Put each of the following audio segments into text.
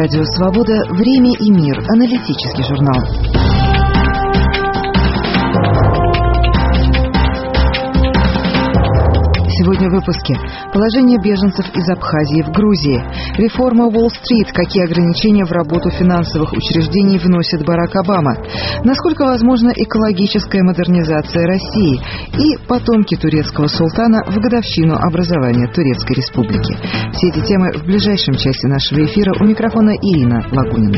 Радио «Свобода», «Время и мир», аналитический журнал. Сегодня в выпуске. Положение беженцев из Абхазии в Грузии. Реформа Уолл-стрит. Какие ограничения в работу финансовых учреждений вносит Барак Обама. Насколько возможна экологическая модернизация России. И потомки турецкого султана в годовщину образования Турецкой Республики. Все эти темы в ближайшем часе нашего эфира. У микрофона Ирина Лагунина.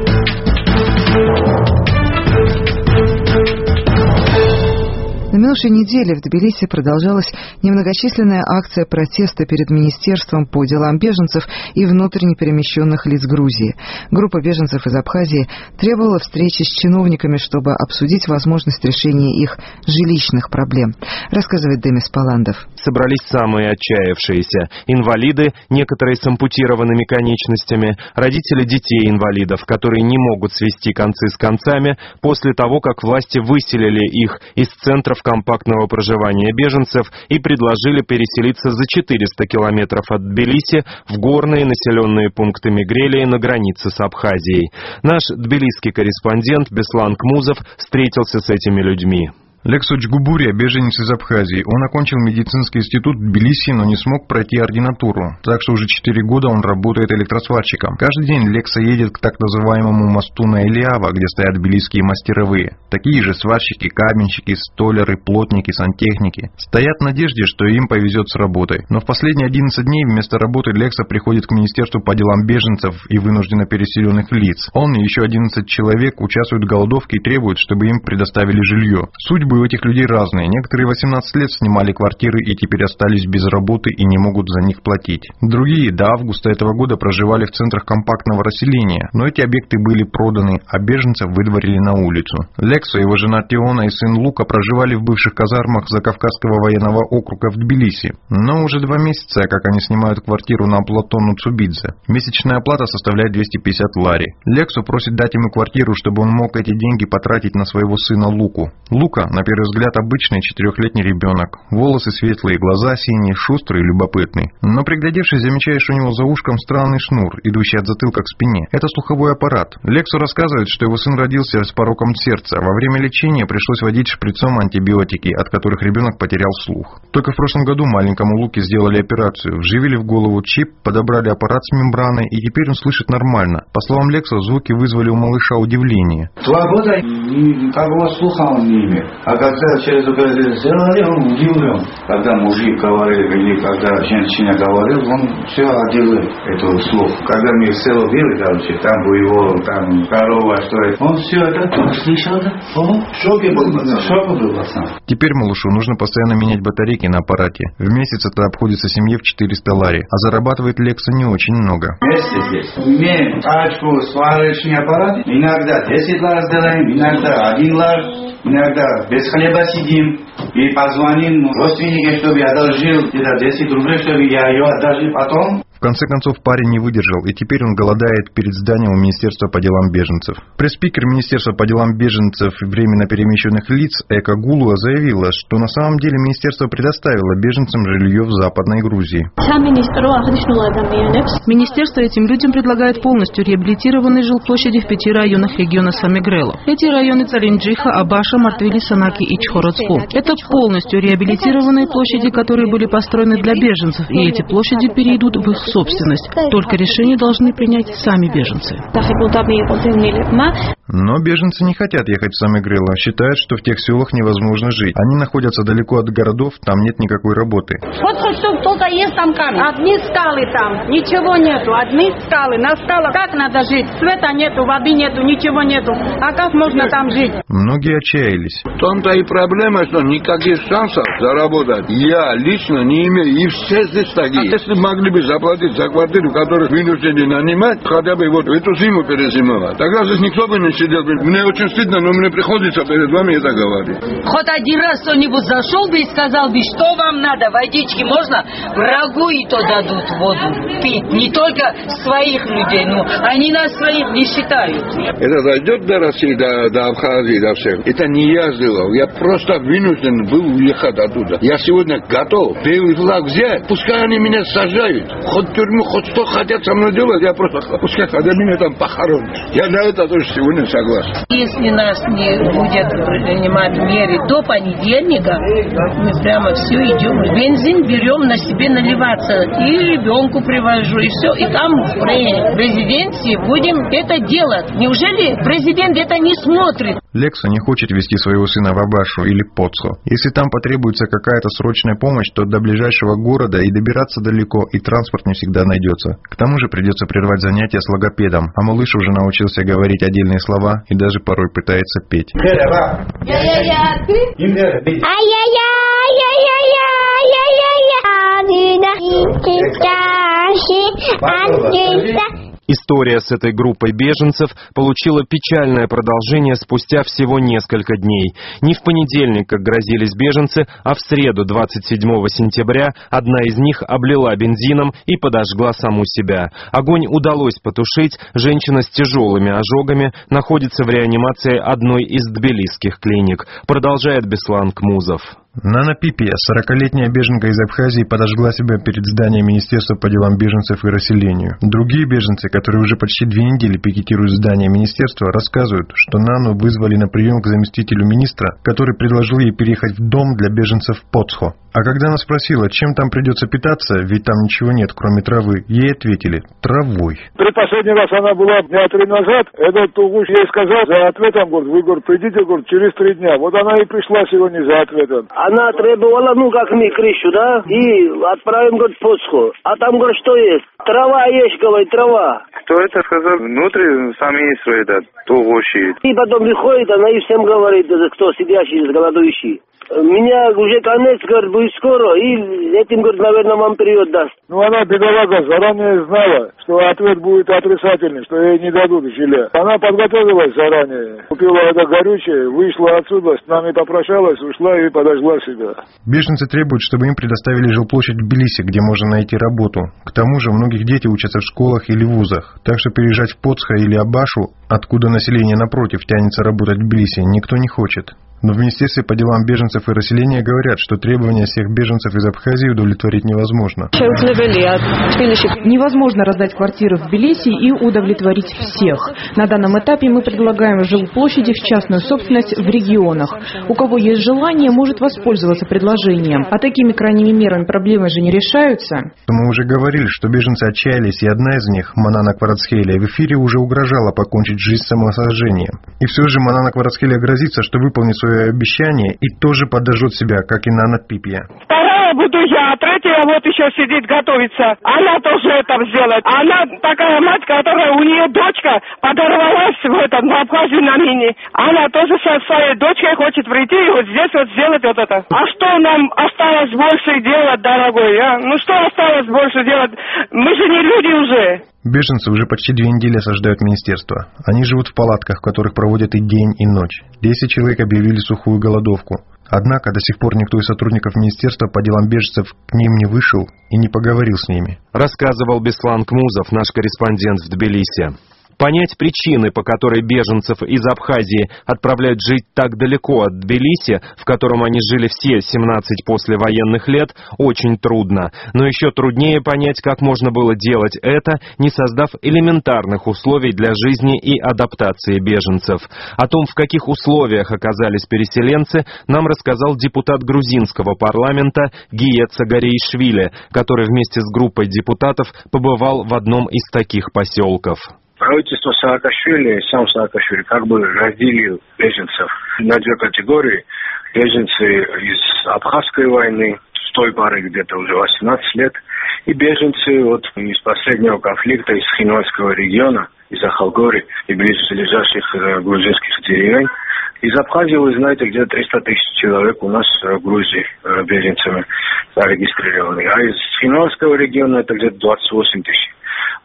На минувшей неделе в Тбилиси продолжалась немногочисленная акция протеста перед Министерством по делам беженцев и внутренне перемещенных лиц Грузии. Группа беженцев из Абхазии требовала встречи с чиновниками, чтобы обсудить возможность решения их жилищных проблем, рассказывает Демис Паландов. Собрались самые отчаявшиеся – инвалиды, некоторые с ампутированными конечностями, родители детей-инвалидов, которые не могут свести концы с концами после того, как власти выселили их из центров компактного проживания беженцев и предложили переселиться за 400 километров от Тбилиси в горные населенные пункты Мигрелии на границе с Абхазией. Наш тбилисский корреспондент Беслан Кмузов встретился с этими людьми. Лексоч Губурия, беженец из Абхазии. Он окончил медицинский институт в Тбилиси, но не смог пройти ординатуру. Так что уже 4 года он работает электросварщиком. Каждый день Лекса едет к так называемому мосту на Элиава, где стоят тбилисские мастеровые. Такие же сварщики, каменщики, столяры, плотники, сантехники. Стоят в надежде, что им повезет с работой. Но в последние 11 дней вместо работы Лекса приходит к Министерству по делам беженцев и вынужденно переселенных лиц. Он и еще 11 человек участвуют в голодовке и требуют, чтобы им предоставили жилье. Судьбы у этих людей разные. Некоторые 18 лет снимали квартиры и теперь остались без работы и не могут за них платить. Другие до августа этого года проживали в центрах компактного расселения, но эти объекты были проданы, а беженцев выдворили на улицу. Лексо, его жена Теона и сын Лука проживали в бывших казармах Закавказского военного округа в Тбилиси. Но уже 2 месяца, как они снимают квартиру на Платону Цубидзе. Месячная оплата составляет 250 лари. Лексо просит дать ему квартиру, чтобы он мог эти деньги потратить на своего сына Луку. Лука, на первый взгляд, обычный 4-летний ребенок. Волосы светлые, глаза синие, шустрый и любопытный. Но приглядевшись, замечаешь у него за ушком странный шнур, идущий от затылка к спине. Это слуховой аппарат. Лексо рассказывает, что его сын родился с пороком сердца. Во время лечения пришлось вводить шприцом антибиотики, от которых ребенок потерял слух. Только в прошлом году маленькому Луке сделали операцию. Вживили в голову чип, подобрали аппарат с мембраной, и теперь он слышит нормально. По словам Лексо, звуки вызвали у малыша удивление. 2 года никакого слуха он не имеет. А когда через операцию сделали, он удивлен. Когда мужик говорил или когда женщина говорила, он все отделил этот слух. Когда мы в село били, там буйвол, там корова, что это, он все это слышал, в шоке был. Теперь малышу нужно постоянно менять батарейки на аппарате. В месяц это обходится семье в 400 лари, а зарабатывает Лекса не очень много. Вместе здесь имеем тачку, сварочный аппарат, иногда 10 лар сделаем, иногда 1 лар. Иногда без хлеба сидим и позвоним родственникам, чтобы я одолжил где-то 10 рублей, чтобы я ее одолжил потом. В конце концов, парень не выдержал, и теперь он голодает перед зданием Министерства по делам беженцев. Пресс-спикер Министерства по делам беженцев и временно перемещенных лиц Эка Гулуа заявила, что на самом деле Министерство предоставило беженцам жилье в Западной Грузии. Министерство этим людям предлагает полностью реабилитированные жилплощади в 5 районах региона Самигрело. Эти районы Царинджиха, Абаша, Мартвили, Санаки и Чхородску. Это полностью реабилитированные площади, которые были построены для беженцев, и эти площади перейдут в их собственность. Только решение должны принять сами беженцы. Но беженцы не хотят ехать в Самигрело, считают, что в тех селах невозможно жить. Они находятся далеко от городов, там нет никакой работы. Вот что только есть там камень. Одни скалы там, ничего нету. Одни скалы. На скалах как надо жить? Света нету, воды нету, ничего нету. А как можно там жить? Многие отчаялись. В том-то и проблема, что никаких шансов заработать я лично не имею. И все здесь такие. Если могли бы заплатить за квартиру, которую вынуждены нанимать, хотя бы вот эту зиму перезимовать, тогда здесь никто бы не сидят. Мне очень стыдно, но мне приходится перед вами это говорить. Хоть один раз кто-нибудь зашел бы и сказал бы, что вам надо, водички можно? Врагу и то дадут воду пить. Не только своих людей, но они нас своих не считают. Это дойдет до России, до Абхазии, до всех. Это не я сделал. Я просто вынужден был уехать оттуда. Я сегодня готов белый флаг взять. Пускай они меня сажают. Хоть тюрьму, хоть что хотят со мной делать, я просто пускай когда меня там похоронят. Я на это тоже сегодня согласен. Если нас не будет принимать меры до понедельника, мы прямо все идем. Бензин берем на себе наливаться. И ребенку привожу, и все. И там в резиденции будем это делать. Неужели президент это не смотрит? Лекса не хочет везти своего сына в Абашу или Поцхо. Если там потребуется какая-то срочная помощь, то до ближайшего города и добираться далеко, и транспорт не всегда найдется. К тому же придется прервать занятия с логопедом, а малыш уже научился говорить отдельные слова и даже порой пытается петь. История с этой группой беженцев получила печальное продолжение спустя всего несколько дней. Не в понедельник, как грозились беженцы, а в среду, 27 сентября, одна из них облила бензином и подожгла саму себя. Огонь удалось потушить, женщина с тяжелыми ожогами находится в реанимации одной из тбилисских клиник, продолжает Беслан Кмузов. Нана Пипия, 40-летняя беженка из Абхазии, подожгла себя перед зданием Министерства по делам беженцев и расселению. Другие беженцы, которые уже почти 2 недели пикетируют здание министерства, рассказывают, что Нану вызвали на прием к заместителю министра, который предложил ей переехать в дом для беженцев в Поцхо. А когда она спросила, чем там придется питаться, ведь там ничего нет, кроме травы, ей ответили – травой. При последний раз она была дня 3 назад, этот Тугуш ей сказал за ответом, говорит, вы, говорит, придите, говорит, через 3 дня. Вот она и пришла сегодня за ответом. Она требовала, как мы, крышу, да, и отправим, говорит, в Поцхо. А там, говорит, что есть? Трава есть, говорит, трава. Кто это сказал? Внутри сами свои, да, Тугуши. И потом приходит, она и всем говорит, кто сидящий, голодующий. Меня уже конец, говорит, будет скоро, и этим, говорит, наверное, вам период даст. Ну, она, бедолага, заранее знала, что ответ будет отрицательный, что ей не дадут жиля. Она подготовилась заранее, купила это горючее, вышла отсюда, с нами попрощалась, ушла и подожгла себя. Беженцы требуют, чтобы им предоставили жилплощадь в Тбилиси, где можно найти работу. К тому же, многих дети учатся в школах или вузах, так что переезжать в Поцхо или Абашу, откуда население напротив тянется работать в Тбилиси, никто не хочет. Но в Министерстве по делам беженцев и расселения говорят, что требования всех беженцев из Абхазии удовлетворить невозможно. Невозможно раздать квартиры в Тбилиси и удовлетворить всех. На данном этапе мы предлагаем жилплощади в частную собственность в регионах. У кого есть желание, может воспользоваться предложением. А такими крайними мерами проблемы же не решаются. Мы уже говорили, что беженцы отчаялись, и одна из них, Манана Кварацхелия, в эфире уже угрожала покончить жизнь самосожжением. И все же Манана Кварацхелия грозится, что выполнит свое обещание и тоже подожжет себя, как и Нана Пипия. Вторая буду я, а третья вот еще сидит, готовится. Она тоже это сделает. Она такая мать, которая у нее дочка подорвалась в Абхазии на мине. Она тоже со своей дочкой хочет прийти и вот здесь вот сделать вот это. А что нам осталось больше делать, дорогой? А? Ну что осталось больше делать? Мы же не люди уже. Беженцы уже почти 2 недели осаждают министерство. Они живут в палатках, в которых проводят и день, и ночь. 10 человек объявили сухую голодовку. Однако до сих пор никто из сотрудников Министерства по делам беженцев к ним не вышел и не поговорил с ними. Рассказывал Беслан Кмузов, наш корреспондент в Тбилиси. Понять причины, по которой беженцев из Абхазии отправляют жить так далеко от Тбилиси, в котором они жили все 17 послевоенных лет, очень трудно. Но еще труднее понять, как можно было делать это, не создав элементарных условий для жизни и адаптации беженцев. О том, в каких условиях оказались переселенцы, нам рассказал депутат грузинского парламента Гие Цагариишвили, который вместе с группой депутатов побывал в одном из таких поселков. Правительство Саакашвили, сам Саакашвили, как бы разделил беженцев на 2 категории. Беженцы из Абхазской войны, с той поры где-то уже 18 лет, и беженцы вот из последнего конфликта из Хинвальского региона, из Ахалгори и близлежащих грузинских деревень. Из Абхазии, вы знаете, где-то 300 тысяч человек у нас в Грузии беженцами зарегистрированы, а из Хинвальского региона это где-то 28 тысяч.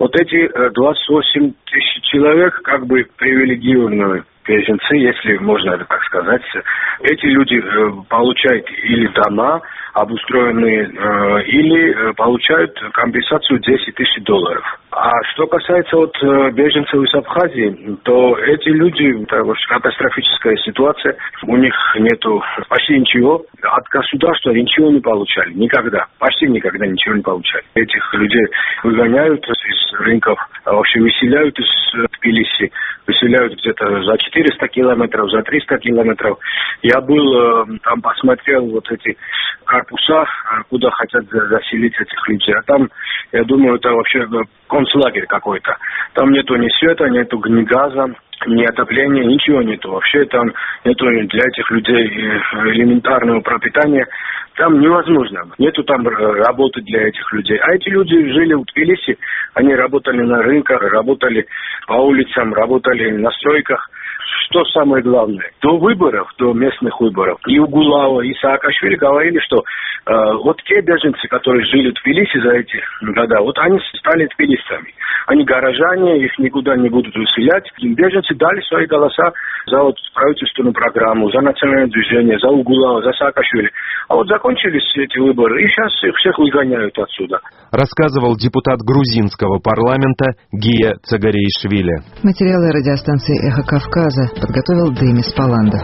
Вот эти 28 тысяч человек как бы привилегированные беженцы, если можно это так сказать. Эти люди получают или дома обустроенные, или получают компенсацию $10 тысяч. А что касается беженцев из Абхазии, то эти люди, это катастрофическая ситуация, у них нету почти ничего, от государства ничего не получали, никогда, почти никогда ничего не получали. Этих людей выгоняют из рынков, вообще выселяют из Тбилиси, выселяют где-то за 400 километров, за 300 километров. Я был там, посмотрел эти корпуса, куда хотят заселить этих людей. А там, я думаю, это вообще концлагерь какой-то. Там нету ни света, нету ни газа, ни отопления, ничего нету. Вообще там нету для этих людей элементарного пропитания. Там невозможно. Нету там работы для этих людей. А эти люди жили в Тбилиси, они работали на рынках, работали по улицам, работали на стройках. Что самое главное, до выборов, до местных выборов, и Угулава, и Саакашвили говорили, что те беженцы, которые жили в Тбилиси за эти года, они стали тбилисцами. Они горожане, их никуда не будут выселять. И беженцы дали свои голоса за правительственную программу, за национальное движение, за Угулава, за Саакашвили. А закончились эти выборы, и сейчас их всех выгоняют отсюда. Рассказывал депутат грузинского парламента Гия Цагариишвили. Материалы радиостанции «Эхо Кавказа» подготовил Демис Паландов.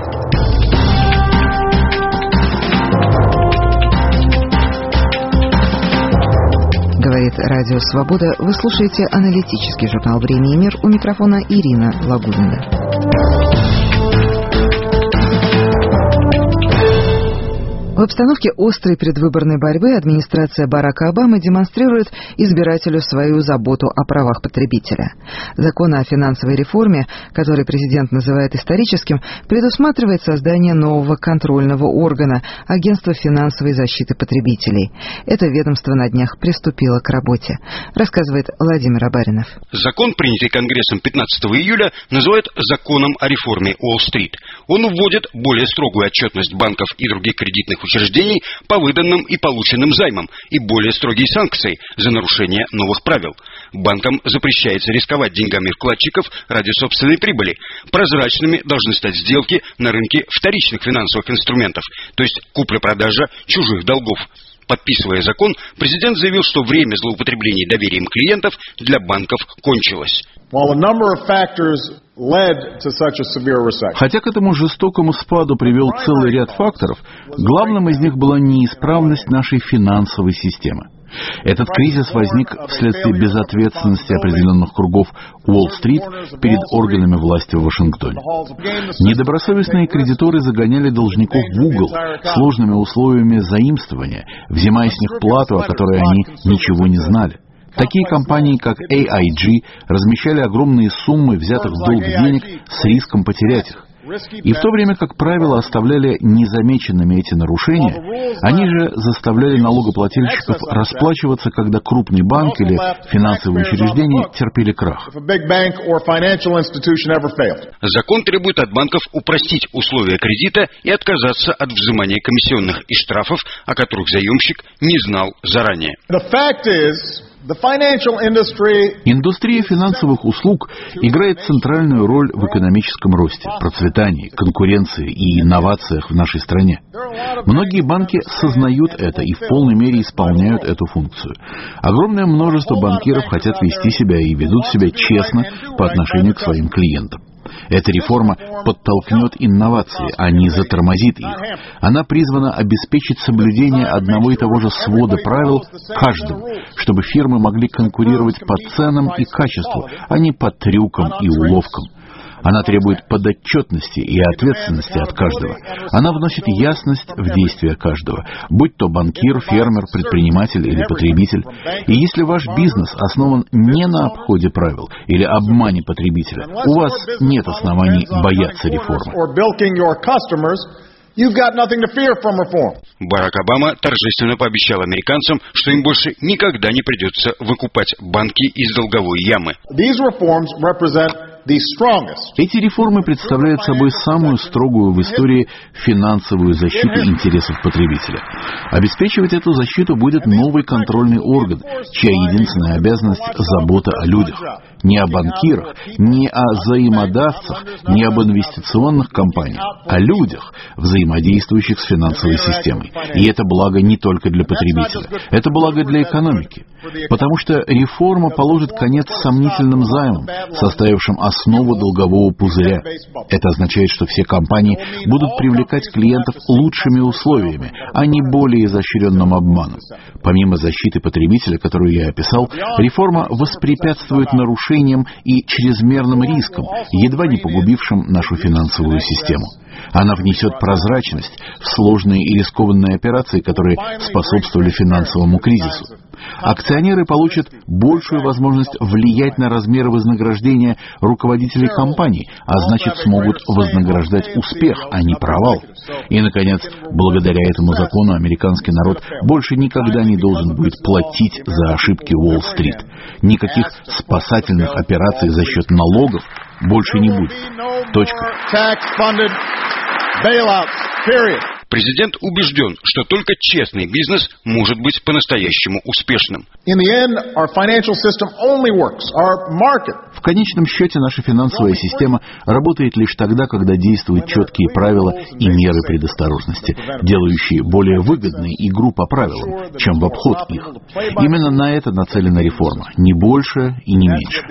Говорит Радио Свобода. Вы слушаете аналитический журнал «Время и мир». У микрофона Ирина Лагудина. В обстановке острой предвыборной борьбы администрация Барака Обамы демонстрирует избирателю свою заботу о правах потребителя. Закон о финансовой реформе, который президент называет историческим, предусматривает создание нового контрольного органа – Агентства финансовой защиты потребителей. Это ведомство на днях приступило к работе, рассказывает Владимир Абаринов. Закон, принятый Конгрессом 15 июля, называют законом о реформе Уолл-стрит. Он вводит более строгую отчетность банков и других кредитных учреждений по выданным и полученным займам и более строгие санкции за нарушение новых правил. Банкам запрещается рисковать деньгами вкладчиков ради собственной прибыли. Прозрачными должны стать сделки на рынке вторичных финансовых инструментов, то есть купля-продажа чужих долгов. Подписывая закон, президент заявил, что время злоупотреблений доверием клиентов для банков кончилось. Хотя к этому жестокому спаду привел целый ряд факторов, главным из них была неисправность нашей финансовой системы. Этот кризис возник вследствие безответственности определенных кругов Уолл-стрит перед органами власти в Вашингтоне. Недобросовестные кредиторы загоняли должников в угол сложными условиями заимствования, взимая с них плату, о которой они ничего не знали. Такие компании, как AIG, размещали огромные суммы взятых в долг денег с риском потерять их. И в то время, как правило, оставляли незамеченными эти нарушения, они же заставляли налогоплательщиков расплачиваться, когда крупный банк или финансовое учреждение терпели крах. Закон требует от банков упростить условия кредита и отказаться от взимания комиссионных и штрафов, о которых заемщик не знал заранее. Индустрия финансовых услуг играет центральную роль в экономическом росте, процветании, конкуренции и инновациях в нашей стране. Многие банки сознают это и в полной мере исполняют эту функцию. Огромное множество банкиров хотят вести себя и ведут себя честно по отношению к своим клиентам. Эта реформа подтолкнет инновации, а не затормозит их. Она призвана обеспечить соблюдение одного и того же свода правил каждому, чтобы фирмы могли конкурировать по ценам и качеству, а не по трюкам и уловкам. Она требует подотчетности и ответственности от каждого. Она вносит ясность в действия каждого, будь то банкир, фермер, предприниматель или потребитель. И если ваш бизнес основан не на обходе правил или обмане потребителя, у вас нет оснований бояться реформы. Барак Обама торжественно пообещал американцам, что им больше никогда не придется выкупать банки из долговой ямы. Эти реформы представляют собой самую строгую в истории финансовую защиту интересов потребителя. Обеспечивать эту защиту будет новый контрольный орган, чья единственная обязанность – забота о людях. Не о банкирах, не о взаимодавцах, не об инвестиционных компаниях, о людях, взаимодействующих с финансовой системой. И это благо не только для потребителя, это благо для экономики. Потому что реформа положит конец сомнительным займам, составившим основу долгового пузыря. Это означает, что все компании будут привлекать клиентов лучшими условиями, а не более изощренным обманом. Помимо защиты потребителя, которую я описал, реформа воспрепятствует нарушениям и чрезмерным рискам, едва не погубившим нашу финансовую систему. Она внесет прозрачность в сложные и рискованные операции, которые способствовали финансовому кризису. Акционеры получат большую возможность влиять на размеры вознаграждения руководителей компаний, а значит смогут вознаграждать успех, а не провал. И, наконец, благодаря этому закону американский народ больше никогда не должен будет платить за ошибки Уолл-стрит. Никаких спасательных операций за счет налогов больше не будет. Точка. Президент убежден, что только честный бизнес может быть по-настоящему успешным. В конечном счете наша финансовая система работает лишь тогда, когда действуют четкие правила и меры предосторожности, делающие более выгодной игру по правилам, чем в обход их. Именно на это нацелена реформа, не больше и не меньше.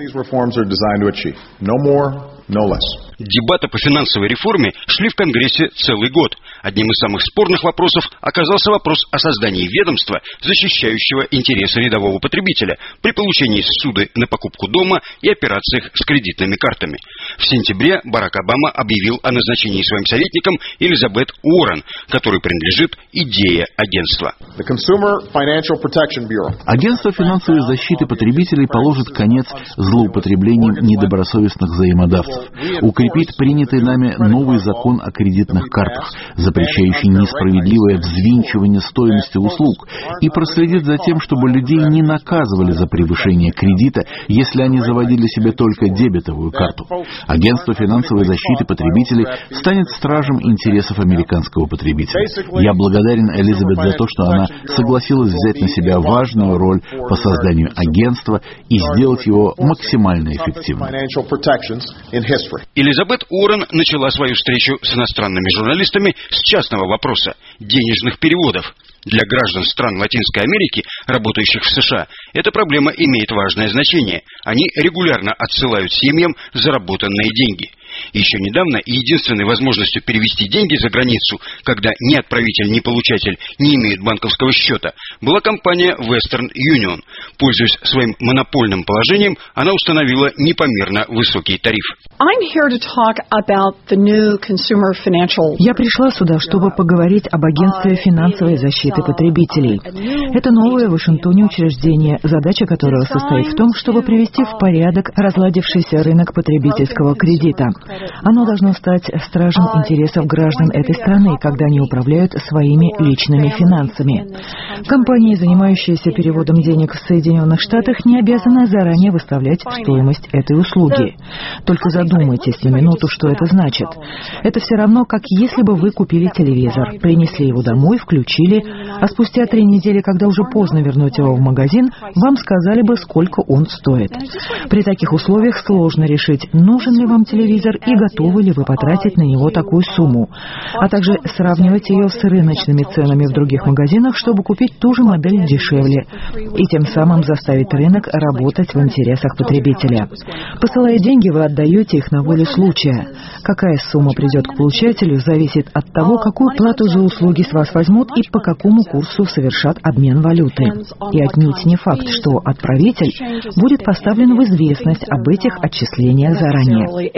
Дебаты по финансовой реформе шли в Конгрессе целый год. Одним из самых спорных вопросов оказался вопрос о создании ведомства, защищающего интересы рядового потребителя при получении ссуды на покупку дома и операциях с кредитными картами. В сентябре Барак Обама объявил о назначении своим советником Элизабет Уоррен, которой принадлежит идея агентства. Агентство финансовой защиты потребителей положит конец злоупотреблениям недобросовестных взаимодавцев, укрепит принятый нами новый закон о кредитных картах, запрещающий несправедливое взвинчивание стоимости услуг, и проследит за тем, чтобы людей не наказывали за превышение кредита, если они заводили себе только дебетовую карту. Агентство финансовой защиты потребителей станет стражем интересов американского потребителя. Я благодарен Элизабет за то, что она согласилась взять на себя важную роль по созданию агентства и сделать его максимально эффективным. Элизабет Уоррен начала свою встречу с иностранными журналистами с частного вопроса – денежных переводов. Для граждан стран Латинской Америки, работающих в США, эта проблема имеет важное значение. Они регулярно отсылают семьям заработанные деньги. Еще недавно единственной возможностью перевести деньги за границу, когда ни отправитель, ни получатель не имеют банковского счета, была компания Western Union. Пользуясь своим монопольным положением, она установила непомерно высокий тариф. Я пришла сюда, чтобы поговорить об агентстве финансовой защиты потребителей. Это новое в Вашингтоне учреждение, задача которого состоит в том, чтобы привести в порядок разладившийся рынок потребительского кредита. Оно должно стать стражем интересов граждан этой страны, когда они управляют своими личными финансами. Компании, занимающиеся переводом денег в Соединенных Штатах, не обязаны заранее выставлять стоимость этой услуги. Только задумайтесь на минуту, что это значит. Это все равно, как если бы вы купили телевизор, принесли его домой, включили, а спустя 3 недели, когда уже поздно вернуть его в магазин, вам сказали бы, сколько он стоит. При таких условиях сложно решить, нужен ли вам телевизор и готовы ли вы потратить на него такую сумму, а также сравнивать ее с рыночными ценами в других магазинах, чтобы купить ту же модель дешевле, и тем самым заставить рынок работать в интересах потребителя. Посылая деньги, вы отдаете их на волю случая. Какая сумма придет к получателю, зависит от того, какую плату за услуги с вас возьмут и по какому курсу совершат обмен валюты. И отнюдь не факт, что отправитель будет поставлен в известность об этих отчислениях заранее.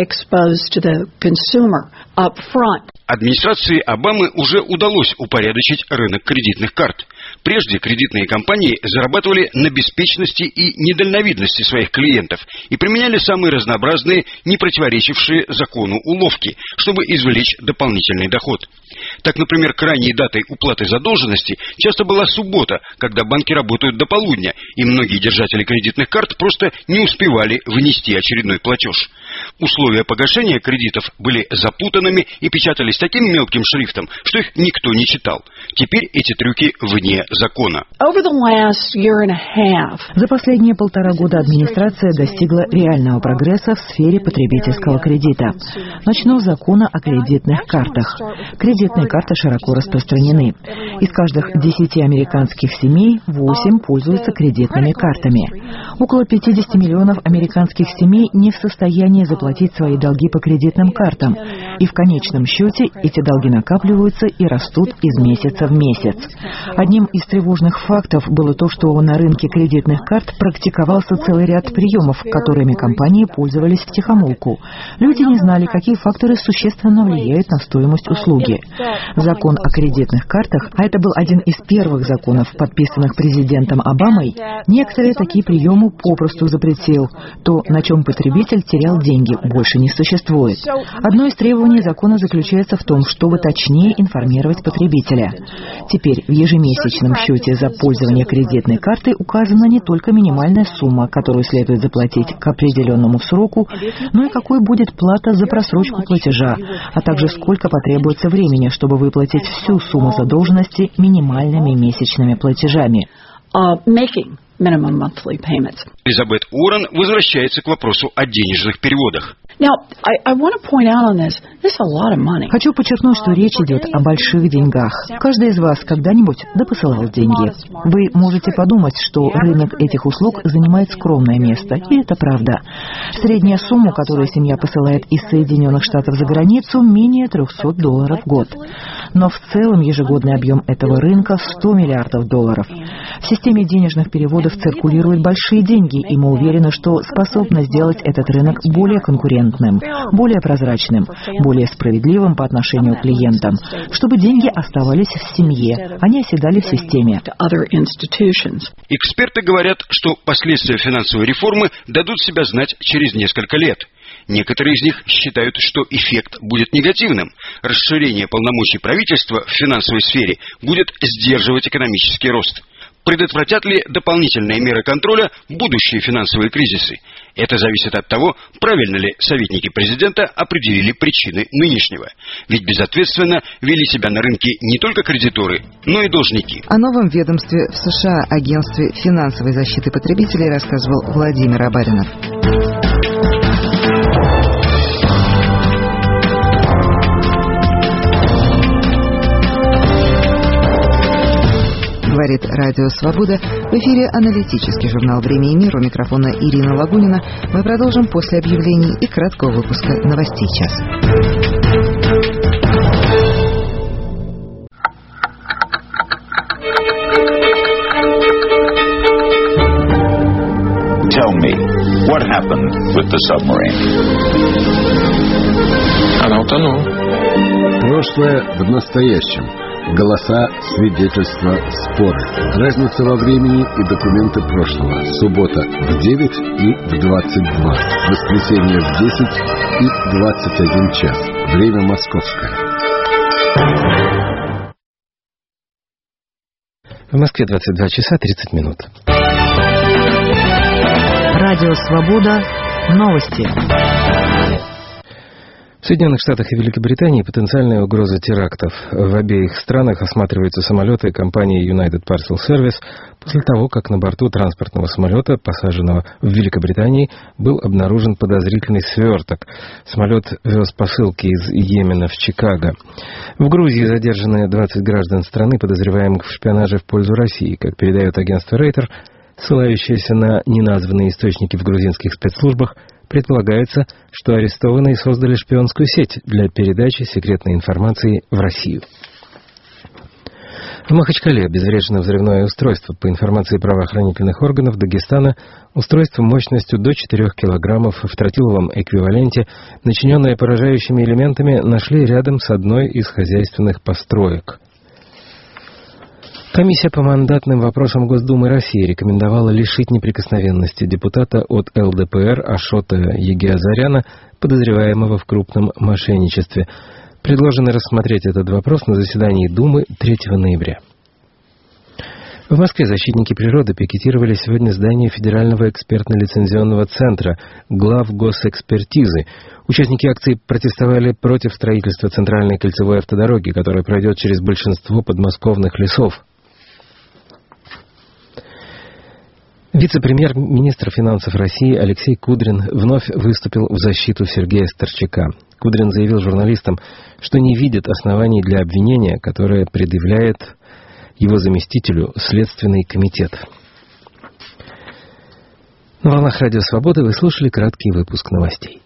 Администрации Обамы уже удалось упорядочить рынок кредитных карт. Прежде кредитные компании зарабатывали на беспечности и недальновидности своих клиентов и применяли самые разнообразные, не противоречившие закону уловки, чтобы извлечь дополнительный доход. Так, например, крайней датой уплаты задолженности часто была суббота, когда банки работают до полудня, и многие держатели кредитных карт просто не успевали внести очередной платеж. Условия погашения кредитов были запутанными и печатались таким мелким шрифтом, что их никто не читал. Теперь эти трюки вне закона. За последние 1,5 года администрация достигла реального прогресса в сфере потребительского кредита. Начну с закона о кредитных картах. Кредитные карты широко распространены. Из каждых 10 американских семей 8 пользуются кредитными картами. Около 50 миллионов американских семей не в состоянии заплатить свои долги по кредитным картам. И в конечном счете эти долги накапливаются и растут из месяца в месяц. Одним из тревожных фактов было то, что на рынке кредитных карт практиковался целый ряд приемов, которыми компании пользовались втихомолку. Люди не знали, какие факторы существенно влияют на стоимость услуги. Закон о кредитных картах, а это был один из первых законов, подписанных президентом Обамой, некоторые такие приемы попросту запретил. То, на чем потребитель терял деньги, больше не существует. Одно из требований закона заключается в том, чтобы точнее информировать потребителя. Теперь в ежемесячном счете за пользование кредитной картой указана не только минимальная сумма, которую следует заплатить к определенному сроку, но и какой будет плата за просрочку платежа, а также сколько потребуется времени, чтобы выплатить всю сумму задолженности минимальными месячными платежами. Элизабет Уоррен возвращается к вопросу о денежных переводах. Хочу подчеркнуть, что речь идет о больших деньгах. Каждый из вас когда-нибудь посылал деньги. Вы можете подумать, что рынок этих услуг занимает скромное место, и это правда. Средняя сумма, которую семья посылает из Соединенных Штатов за границу, менее $300 в год. Но в целом ежегодный объем этого рынка $100 миллиардов. В системе денежных переводов циркулируют большие деньги, и мы уверены, что способны сделать этот рынок более конкурентным, более прозрачным, более справедливым по отношению к клиентам, чтобы деньги оставались в семье, а не оседали в системе. Эксперты говорят, что последствия финансовой реформы дадут себя знать через несколько лет. Некоторые из них считают, что эффект будет негативным. Расширение полномочий правительства в финансовой сфере будет сдерживать экономический рост. Предотвратят ли дополнительные меры контроля будущие финансовые кризисы? Это зависит от того, правильно ли советники президента определили причины нынешнего. Ведь безответственно вели себя на рынке не только кредиторы, но и должники. О новом ведомстве в США, агентстве финансовой защиты потребителей, рассказывал Владимир Абаринов. Говорит Радио Свобода. В эфире аналитический журнал «Время и мир». У микрофона Ирина Лагунина. Мы продолжим после объявлений и краткого выпуска новостей часа. Tell me, what happened with the submarine? Она утонула. Прошлое в настоящем. Голоса, свидетельства, споры. Разница во времени и документы прошлого. Суббота в 9 и в 22. Воскресенье в 10 и 21 час. Время московское. В Москве 22 часа 30 минут. Радио Свобода. Новости. В Соединенных Штатах и Великобритании потенциальная угроза терактов. В обеих странах осматриваются самолеты компании United Parcel Service после того, как на борту транспортного самолета, посаженного в Великобритании, был обнаружен подозрительный сверток. Самолет вез посылки из Йемена в Чикаго. В Грузии задержаны 20 граждан страны, подозреваемых в шпионаже в пользу России. Как передает агентство Рейтер, ссылающееся на неназванные источники в грузинских спецслужбах, предполагается, что арестованные создали шпионскую сеть для передачи секретной информации в Россию. В Махачкале обезврежено взрывное устройство. По информации правоохранительных органов Дагестана, устройство мощностью до 4 килограммов в тротиловом эквиваленте, начиненное поражающими элементами, нашли рядом с одной из хозяйственных построек. Комиссия по мандатным вопросам Госдумы России рекомендовала лишить неприкосновенности депутата от ЛДПР Ашота Егиазаряна, подозреваемого в крупном мошенничестве. Предложено рассмотреть этот вопрос на заседании Думы 3 ноября. В Москве защитники природы пикетировали сегодня здание Федерального экспертно-лицензионного центра главгосэкспертизы. Участники акции протестовали против строительства центральной кольцевой автодороги, которая пройдет через большинство подмосковных лесов. Вице-премьер-министр финансов России Алексей Кудрин вновь выступил в защиту Сергея Старчака. Кудрин заявил журналистам, что не видит оснований для обвинения, которое предъявляет его заместителю Следственный комитет. На волнах Радио Свобода вы слушали краткий выпуск новостей.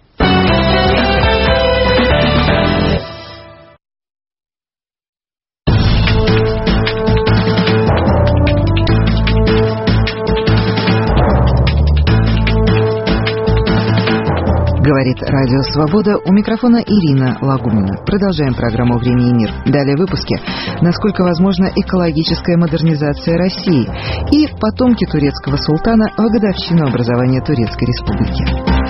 Говорит Радио Свобода, у микрофона Ирина Лагунина. Продолжаем программу «Время и мир». Далее в выпуске. Насколько возможна экологическая модернизация России? И потомки турецкого султана в годовщину образования Турецкой Республики.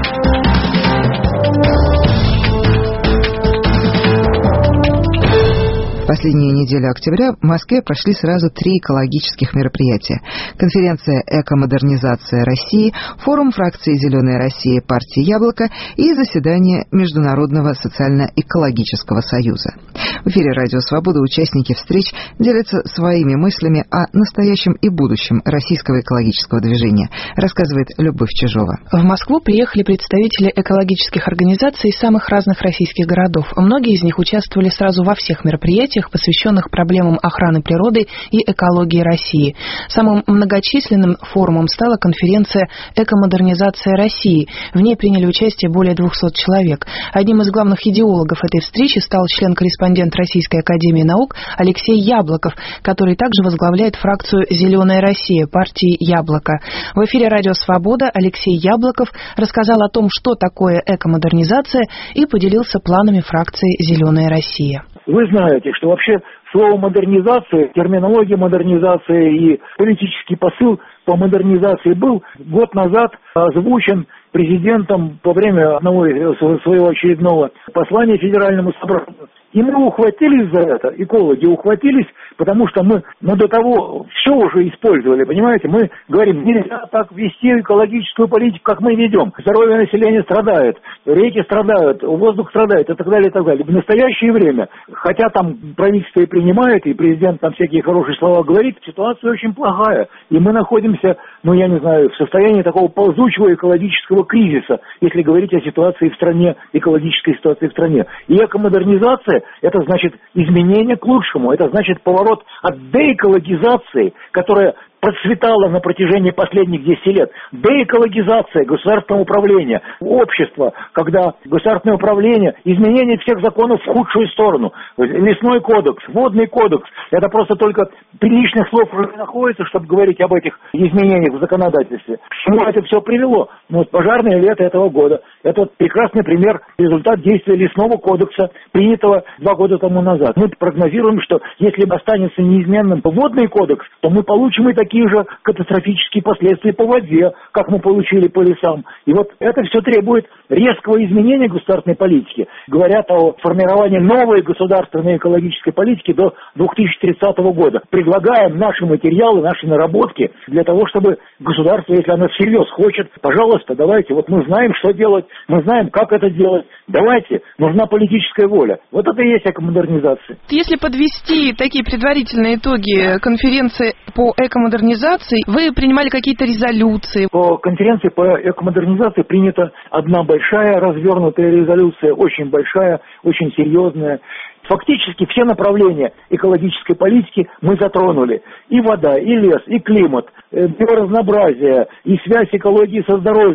В последнюю неделю октября в Москве прошли сразу 3 экологических мероприятия. Конференция «Экомодернизация России», форум фракции «Зеленая Россия» партии «Яблоко» и заседание Международного социально-экологического союза. В эфире «Радио Свобода» участники встреч делятся своими мыслями о настоящем и будущем российского экологического движения, рассказывает Любовь Чижова. В Москву приехали представители экологических организаций из самых разных российских городов. Многие из них участвовали сразу во всех мероприятиях, посвященных проблемам охраны природы и экологии России. Самым многочисленным форумом стала конференция «Экомодернизация России». В ней приняли участие более 200 человек. Одним из главных идеологов этой встречи стал член-корреспондент Российской академии наук Алексей Яблоков, который также возглавляет фракцию «Зеленая Россия» партии «Яблоко». В эфире «Радио Свобода» Алексей Яблоков рассказал о том, что такое экомодернизация, и поделился планами фракции «Зеленая Россия». Вы знаете, что вообще слово «модернизация», терминология модернизации и политический посыл по модернизации был год назад озвучен президентом во время одного своего очередного послания Федеральному собранию. И мы ухватились за это, экологи ухватились, потому что мы до того все уже использовали, понимаете? Мы говорим, нельзя так вести экологическую политику, как мы ведем. Здоровье населения страдает, реки страдают, воздух страдает и так далее, и так далее. В настоящее время, хотя там правительство и принимает, и президент там всякие хорошие слова говорит, ситуация очень плохая. И мы находимся, я не знаю, в состоянии такого ползучего экологического кризиса, если говорить о ситуации в стране, экологической ситуации в стране. И экомодернизация – это значит изменение к лучшему, это значит поворот от деэкологизации, которая процветала на протяжении последних 10 лет. Деэкологизация государственного управления, общества, когда государственное управление, изменение всех законов в худшую сторону. Лесной кодекс, водный кодекс. Это просто только приличных слов уже не находится, чтобы говорить об этих изменениях в законодательстве. К чему это все привело? Пожарное лето этого года. Это прекрасный пример, результат действия лесного кодекса, принятого 2 года тому назад. Мы прогнозируем, что если останется неизменным водный кодекс, то мы получим и такие же катастрофические последствия по воде, как мы получили по лесам. И вот это все требует резкого изменения государственной политики. Говорят о формировании новой государственной экологической политики до 2030 года. Предлагаем наши материалы, наши наработки для того, чтобы государство, если оно всерьез хочет, пожалуйста, давайте, мы знаем, что делать, мы знаем, как это делать. Давайте, нужна политическая воля. Вот это и есть экомодернизация. Если подвести такие предварительные итоги конференции по экомодернизации, вы принимали какие-то резолюции? По конференции по экомодернизации принята одна большая развернутая резолюция, очень большая, очень серьезная. Фактически все направления экологической политики мы затронули. И вода, и лес, и климат, биоразнообразие, и связь экологии со здоровьем,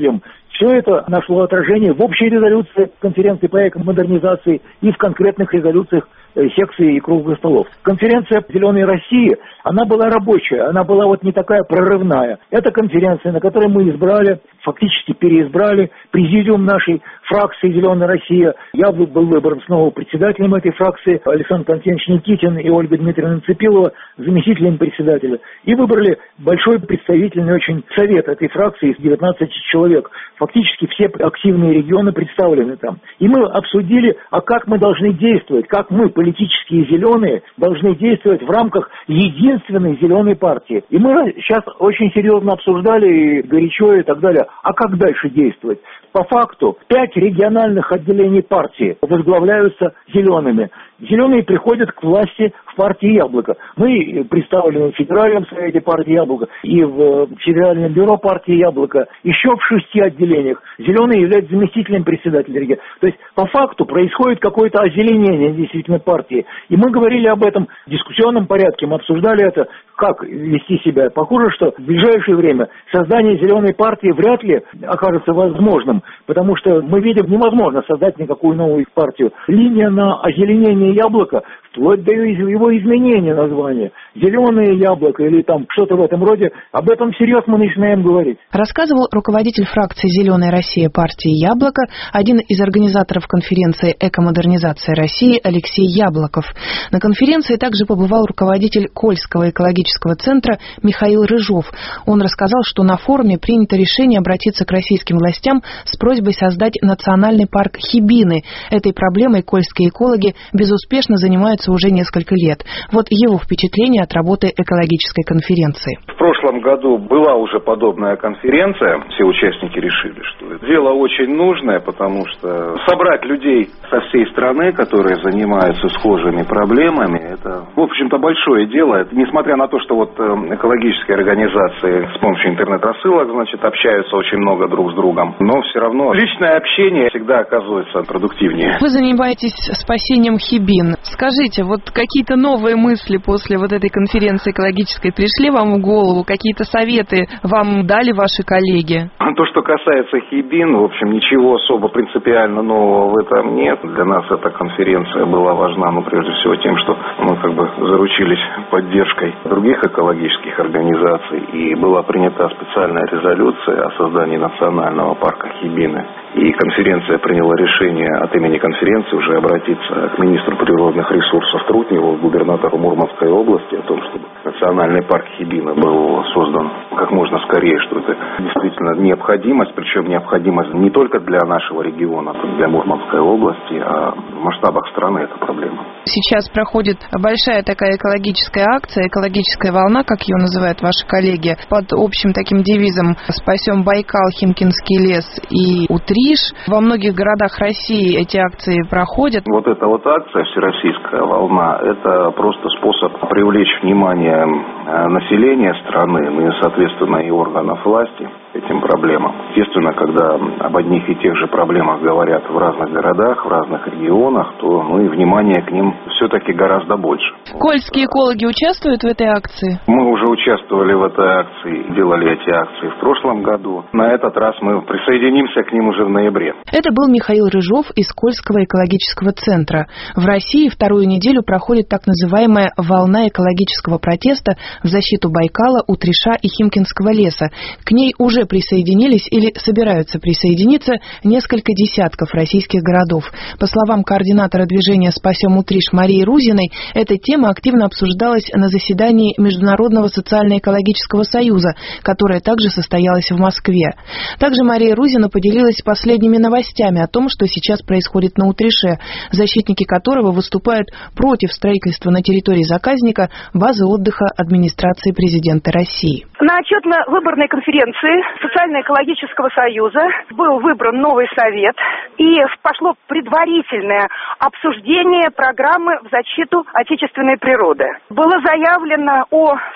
Все это нашло отражение в общей резолюции конференции по экомодернизации и в конкретных резолюциях секций и круглых столов. Конференция «Зеленой России», она была рабочая, она была вот не такая прорывная. Это конференция, на которой мы избрали, фактически переизбрали президиум нашей фракции «Зеленая Россия». Я был выбран снова председателем этой фракции, Александр Константинович Никитин и Ольга Дмитриевна Цепилова заместителем председателя. И выбрали большой представительный очень совет этой фракции из 19 человек. Фактически все активные регионы представлены там. И мы обсудили, а как мы должны действовать, как мы, политические зеленые, должны действовать в рамках единственной зеленой партии. И мы сейчас очень серьезно обсуждали и горячо и так далее. А как дальше действовать? По факту 5 региональных отделений партии возглавляются зелеными. Зеленые приходят к власти в партии «Яблоко». Мы представлены в Федеральном совете партии «Яблоко» и в Федеральном бюро партии «Яблоко». Еще в 6 отделениях зеленые являются заместителем председателя региона. То есть по факту происходит какое-то озеленение действительно партии. И мы говорили об этом в дискуссионном порядке, мы обсуждали это, как вести себя. Похоже, что в ближайшее время создание зеленой партии вряд ли окажется возможным, потому что мы видим, невозможно создать никакую новую партию. Линия на озеленение «Яблоко», вплоть до его изменения названия, «Зеленое яблоко» или там что-то в этом роде, об этом всерьез мы начинаем говорить. Рассказывал руководитель фракции «Зеленая Россия» партии «Яблоко», один из организаторов конференции «Экомодернизация России» Алексей Яблоков. На конференции также побывал руководитель Кольского экологического центра Михаил Рыжов. Он рассказал, что на форуме принято решение обратиться к российским властям с просьбой создать национальный парк Хибины. Этой проблемой кольские экологи безуспешно занимаются уже несколько лет. Вот его впечатление от работы экологической конференции. В прошлом году была уже подобная конференция. Все участники решили, что это дело очень нужное, потому что собрать людей со всей страны, которые занимаются схожими проблемами, это, в общем-то, большое дело. Это, несмотря на то, что вот экологические организации с помощью интернет-рассылок, значит, общаются очень много друг с другом, но все равно личное общение всегда оказывается продуктивнее. Вы занимаетесь спасением Хибин. Скажите, вот какие-то новые мысли после вот этой конференции экологической пришли вам в голову? Какие-то советы вам дали ваши коллеги? То, что касается Хибин, в общем, ничего особо принципиально нового в этом нет. Для нас эта конференция была важна, прежде всего тем, что мы заручились поддержкой других экологических организаций, и была принята специальная резолюция о создании национального парка Хибины. И конференция приняла решение от имени конференции уже обратиться к министру природных ресурсов Трутневу, губернатору Мурманской области, о том, чтобы национальный парк Хибина был создан как можно скорее, что это действительно необходимость, причем необходимость не только для нашего региона, для Мурманской области, а в масштабах страны это проблема. Сейчас проходит большая такая экологическая акция, экологическая волна, как ее называют ваши коллеги, под общим таким девизом «Спасем Байкал, Химкинский лес и Утриш». Во многих городах России эти акции проходят. Вот эта вот акция «Всероссийская волна» — это просто способ привлечь внимание населения страны, и, соответственно, и органов власти этим проблемам. Естественно, когда об одних и тех же проблемах говорят в разных городах, в разных регионах, то и внимание к ним все-таки гораздо больше. Кольские экологи участвуют в этой акции? Мы уже участвовали в этой акции, делали эти акции в прошлом году. На этот раз мы присоединимся к ним уже в ноябре. Это был Михаил Рыжов из Кольского экологического центра. В России вторую неделю проходит так называемая волна экологического протеста в защиту Байкала, Утриша и Химкинского леса. К ней уже присоединились или собираются присоединиться несколько десятков российских городов. По словам координатора движения «Спасем Утриш» Марии Рузиной, эта тема активно обсуждалась на заседании Международного социально-экологического союза, которое также состоялось в Москве. Также Мария Рузина поделилась последними новостями о том, что сейчас происходит на Утрише, защитники которого выступают против строительства на территории заказника базы отдыха администрации президента России. На отчетно-выборной конференции Социально-экологического союза был выбран новый совет, и пошло предварительное обсуждение программы в защиту отечественной природы. Было заявлено о существовании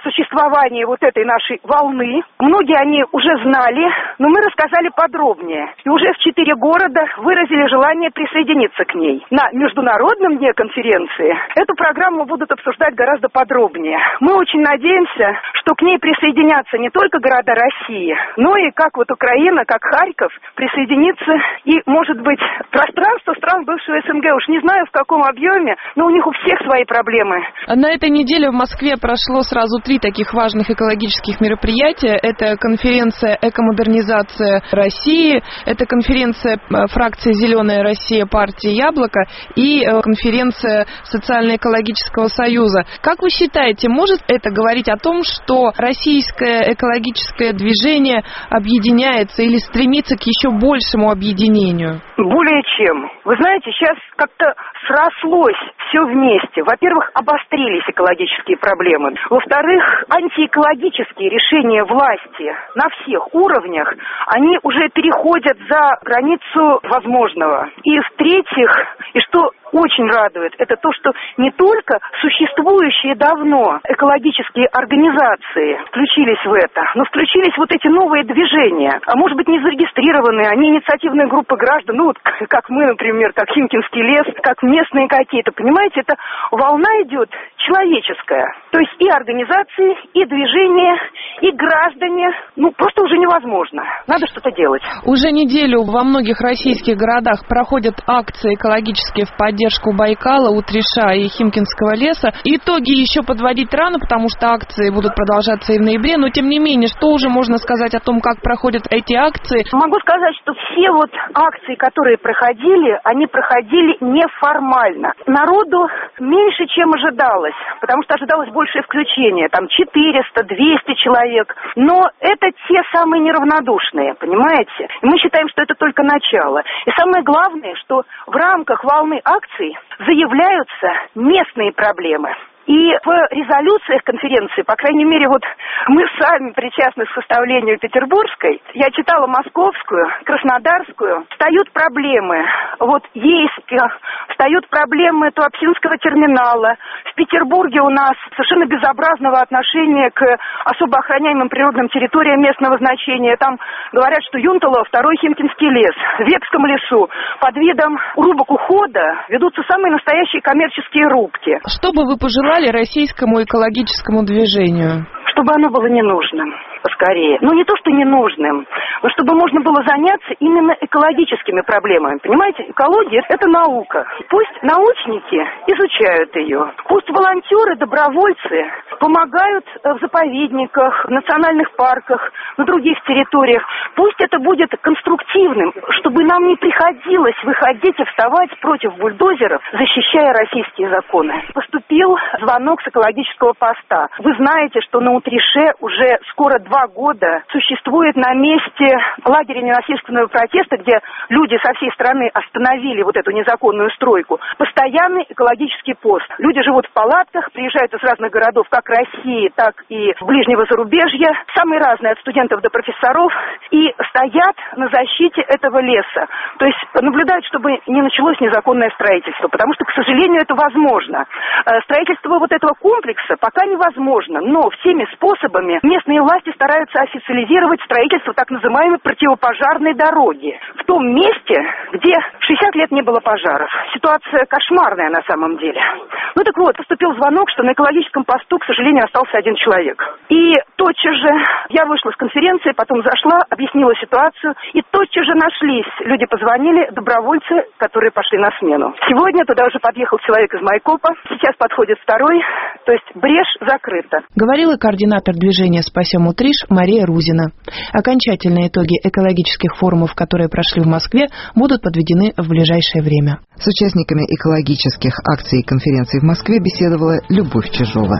существование вот этой нашей волны. Многие они уже знали, но мы рассказали подробнее. И уже в 4 города выразили желание присоединиться к ней. На Международном дне конференции эту программу будут обсуждать гораздо подробнее. Мы очень надеемся, что к ней присоединятся не только города России, но и как вот Украина, как Харьков, присоединится и, может быть, пространство стран бывшего СНГ. Уж не знаю, в каком объеме, но у них у всех свои проблемы. На этой неделе в Москве прошло сразу 3 таких важных экологических мероприятия. Это конференция «Экомодернизация России», это конференция фракции «Зеленая Россия» партии «Яблоко» и конференция Социально-экологического союза. Как вы считаете, может это говорить о том, что российское экологическое движение объединяется или стремится к еще большему объединению? Более чем. Вы знаете, сейчас как-то срослось все вместе. Во-первых, обострились экологические проблемы. Во-вторых, антиэкологические решения власти на всех уровнях, они уже переходят за границу возможного. И в-третьих, и что очень радует, это то, что не только существующие давно экологические организации включились в это, но включились вот эти новые движения, а может быть не зарегистрированные, они инициативные группы граждан, ну вот как мы, например, как Химкинский лес, как местные какие-то, понимаете, это волна идет человеческая, то есть и организации, и движения, и граждане, ну просто уже невозможно, надо что-то делать. Уже неделю во многих российских городах проходят акции экологические в поддержку Байкала, Утриша и Химкинского леса. Итоги еще подводить рано, потому что акции будут продолжаться и в ноябре, но тем не менее, что уже можно сказать о том, как проходят эти акции? Могу сказать, что все вот акции, которые проходили, они проходили неформально. Народу меньше, чем ожидалось, потому что ожидалось большее включение, там 400, 200 человек, но это те самые неравнодушные, понимаете? И мы считаем, что это только начало. И самое главное, что в рамках волны акций заявляются местные проблемы. И в резолюциях конференции, по крайней мере, вот мы сами причастны к составлению петербургской, я читала московскую, краснодарскую, встают проблемы, вот Ейска, встают проблемы Туапсинского терминала. В Петербурге у нас совершенно безобразного отношения к особо охраняемым природным территориям местного значения. Там говорят, что Юнтало второй Химкинский лес. В Векском лесу под видом рубок ухода ведутся самые настоящие коммерческие рубки. Что бы вы пожелали российскому экологическому движению? Чтобы оно было ненужным. Поскорее. Ну, не то, что ненужным, но чтобы можно было заняться именно экологическими проблемами. Понимаете, экология – это наука. Пусть научники изучают ее. Пусть волонтеры, добровольцы помогают в заповедниках, в национальных парках, на других территориях. Пусть это будет конструктивным, чтобы нам не приходилось выходить и вставать против бульдозеров, защищая российские законы. Поступил звонок с экологического поста. Вы знаете, что на Утрише уже скоро 2 года существует на месте лагеря ненасильственного протеста, где люди со всей страны остановили вот эту незаконную стройку, постоянный экологический пост. Люди живут в палатках, приезжают из разных городов, как России, так и ближнего зарубежья, самые разные, от студентов до профессоров, и стоят на защите этого леса. То есть наблюдают, чтобы не началось незаконное строительство, потому что, к сожалению, это возможно. Строительство вот этого комплекса пока невозможно, но всеми способами местные власти стараются официализировать строительство так называемой противопожарной дороги. В том месте, где 60 лет не было пожаров. Ситуация кошмарная на самом деле. Ну так вот, поступил звонок, что на экологическом посту, к сожалению, остался 1 человек. И тотчас же я вышла с конференции, потом зашла, объяснила ситуацию, и тотчас же нашлись. Люди позвонили, добровольцы, которые пошли на смену. Сегодня туда уже подъехал человек из Майкопа, сейчас подходит второй, то есть брешь закрыта. Говорила координатор движения «Спасем Утриш» Мария Рузина. Окончательные итоги экологических форумов, которые прошли в Москве, будут подведены в ближайшее время. С участниками экологических акций и конференций в Москве беседовала Любовь Чижова.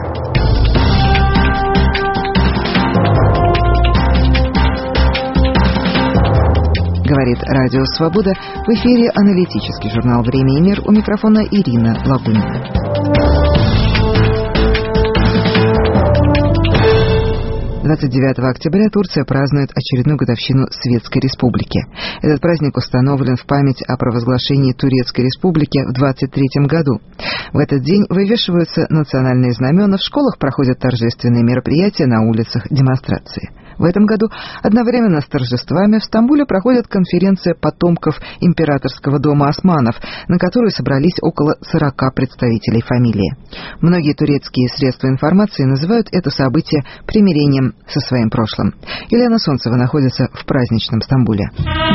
Говорит Радио Свобода. В эфире аналитический журнал «Время и мир». У микрофона Ирина Лагунина. 29 октября Турция празднует очередную годовщину Светской Республики. Этот праздник установлен в память о провозглашении Турецкой Республики в 23 году. В этот день вывешиваются национальные знамена, в школах проходят торжественные мероприятия, на улицах демонстрации. В этом году одновременно с торжествами в Стамбуле проходит конференция потомков императорского дома Османов, на которую собрались около 40 представителей фамилии. Многие турецкие средства информации называют это событие примирением со своим прошлым. Елена Солнцева находится в праздничном Стамбуле.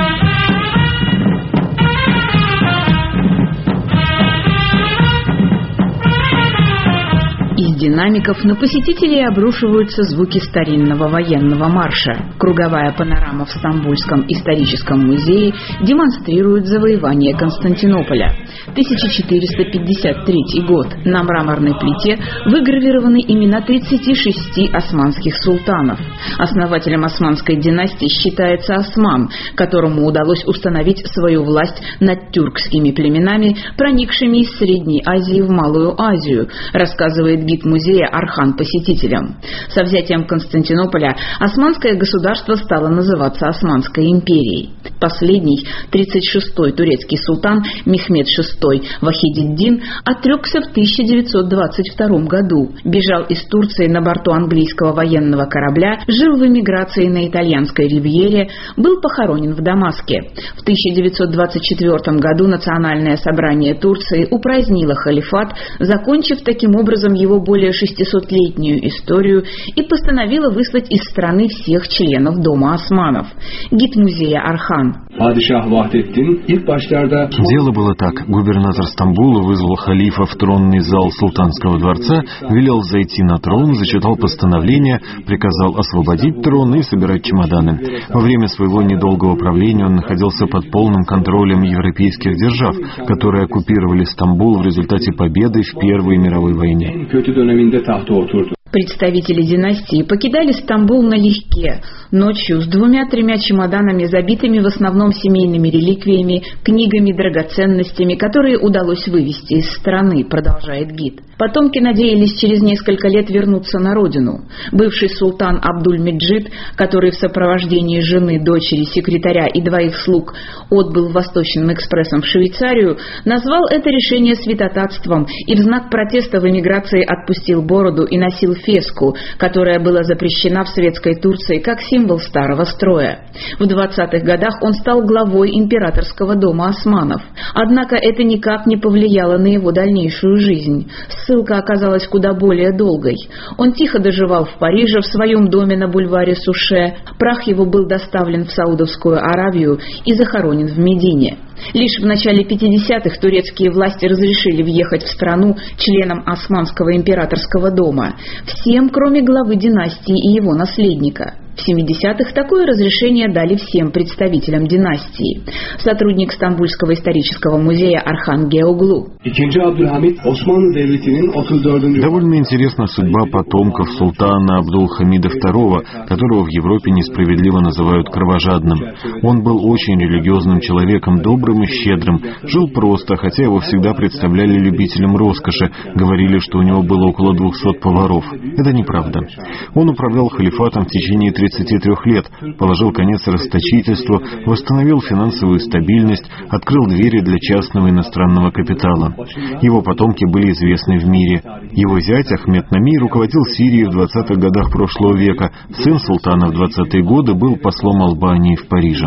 Из динамиков на посетителей обрушиваются звуки старинного военного марша. Круговая панорама в Стамбульском историческом музее демонстрирует завоевание Константинополя. 1453 год. На мраморной плите выгравированы имена 36 османских султанов. Основателем османской династии считается Осман, которому удалось установить свою власть над тюркскими племенами, проникшими из Средней Азии в Малую Азию, рассказывает гид музея Архан посетителям. Со взятием Константинополя османское государство стало называться Османской империей. Последний, 36-й турецкий султан Мехмед VI Вахидиддин отрекся в 1922 году, бежал из Турции на борту английского военного корабля, жил в эмиграции на итальянской ривьере, был похоронен в Дамаске. В 1924 году Национальное собрание Турции упразднило халифат, закончив таким образом его более 600-летнюю историю, и постановило выслать из страны всех членов дома Османов. Гид музея Архан. Дело было так. Губернатор Стамбула вызвал халифа в тронный зал султанского дворца, велел зайти на трон, зачитал постановление, приказал освободить трон и собирать чемоданы. Во время своего недолгого правления он находился под полным контролем европейских держав, которые оккупировали Стамбул в результате победы в Первой мировой войне. Представители династии покидали Стамбул налегке, ночью с 2-3 чемоданами, забитыми в основном семейными реликвиями, книгами, драгоценностями, которые удалось вывести из страны, продолжает гид. Потомки надеялись через несколько лет вернуться на родину. Бывший султан Абдуль-Меджид, который в сопровождении жены, дочери, секретаря и 2 слуг отбыл Восточным экспрессом в Швейцарию, назвал это решение святотатством и в знак протеста в эмиграции отпустил бороду и носил феску, которая была запрещена в Светской Турции как символ старого строя. В 20-х годах он стал главой императорского дома Османов. Однако это никак не повлияло на его дальнейшую жизнь. Ссылка оказалась куда более долгой. Он тихо доживал в Париже в своем доме на бульваре Суше. Прах его был доставлен в Саудовскую Аравию и захоронен в Медине. Лишь в начале 50-х турецкие власти разрешили въехать в страну членам Османского императорского дома, всем, кроме главы династии и его наследника. В 70-х такое разрешение дали всем представителям династии. Сотрудник Стамбульского исторического музея Архан Геоглу. Довольно интересна судьба потомков султана Абдул-Хамида II, которого в Европе несправедливо называют кровожадным. Он был очень религиозным человеком, добрым и щедрым, жил просто, хотя его всегда представляли любителем роскоши, говорили, что у него было около 200 поваров. Это неправда. Он управлял халифатом в течение 33 лет, положил конец расточительству, восстановил финансовую стабильность, открыл двери для частного иностранного капитала. Его потомки были известны в мире. Его зять Ахмед Нами руководил Сирией в 20-х годах прошлого века. Сын султана в 20-е годы был послом Албании в Париже.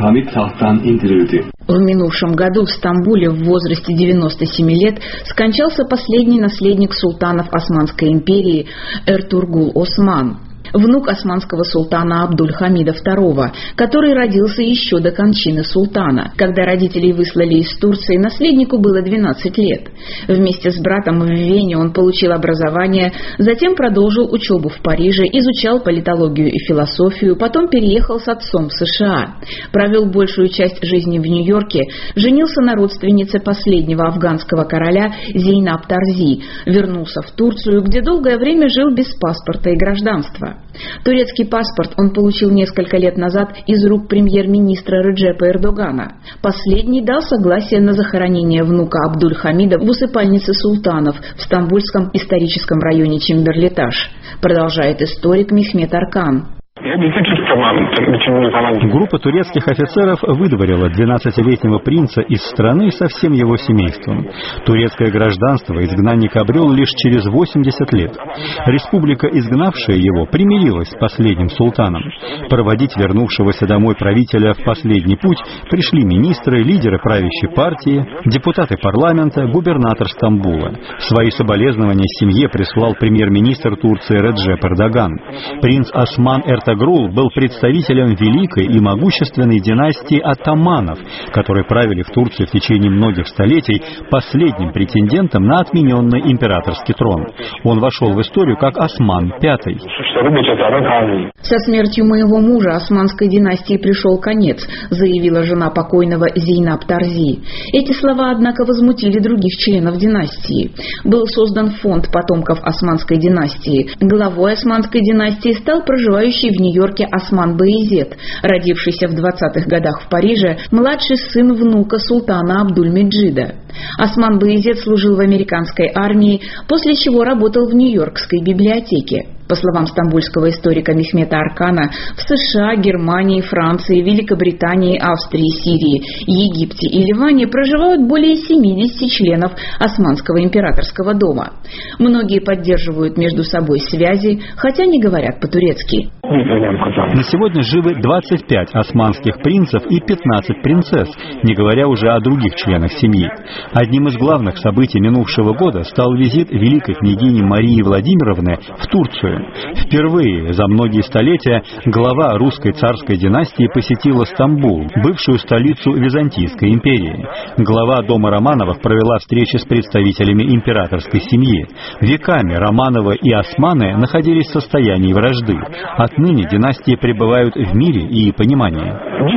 В минувшем году в Стамбуле в возрасте 97 лет скончался последний наследник султанов Османской империи Эртургул Осман, внук османского султана Абдуль-Хамида II, который родился еще до кончины султана. Когда родителей выслали из Турции, наследнику было 12 лет. Вместе с братом в Вене он получил образование, затем продолжил учебу в Париже, изучал политологию и философию, потом переехал с отцом в США. Провел большую часть жизни в Нью-Йорке, женился на родственнице последнего афганского короля Зейнаб Тарзи, вернулся в Турцию, где долгое время жил без паспорта и гражданства. мужа. Турецкий паспорт он получил несколько лет назад из рук премьер-министра Реджепа Эрдогана. Последний дал согласие на захоронение внука Абдуль-Хамида в усыпальнице султанов в стамбульском историческом районе Чемберлиташ, продолжает историк Мехмет Аркан. Группа турецких офицеров выдворила 12-летнего принца из страны со всем его семейством. Турецкое гражданство изгнанник обрел лишь через 80 лет. Республика, изгнавшая его, примирилась с последним султаном. Проводить вернувшегося домой правителя в последний путь пришли министры, лидеры правящей партии, депутаты парламента, губернатор Стамбула. Свои соболезнования семье прислал премьер-министр Турции Реджеп Эрдоган. Принц Осман Эртогрул был представителем великой и могущественной династии Оттоманов, которые правили в Турции в течение многих столетий, последним претендентом на отмененный императорский трон. Он вошел в историю как Осман V. «Со смертью моего мужа османской династии пришел конец», заявила жена покойного Зейнаб Тарзи. Эти слова, однако, возмутили других членов династии. Был создан фонд потомков османской династии. Главой османской династии стал проживающий в Нью-Йорке Осман Баязет, родившийся в 20-х годах в Париже, младший сын внука султана Абдуль-Меджида. Осман Баязет служил в американской армии, после чего работал в Нью-Йоркской библиотеке. По словам стамбульского историка Мехмета Аркана, в США, Германии, Франции, Великобритании, Австрии, Сирии, Египте и Ливане проживают более 70 членов Османского императорского дома. Многие поддерживают между собой связи, хотя не говорят по-турецки. На сегодня живы 25 османских принцев и 15 принцесс, не говоря уже о других членах семьи. Одним из главных событий минувшего года стал визит великой княгини Марии Владимировны в Турцию. Впервые за многие столетия глава русской царской династии посетила Стамбул, бывшую столицу Византийской империи. Глава дома Романовых провела встречи с представителями императорской семьи. Веками Романовы и Османы находились в состоянии вражды. Отныне династии пребывают в мире и понимании.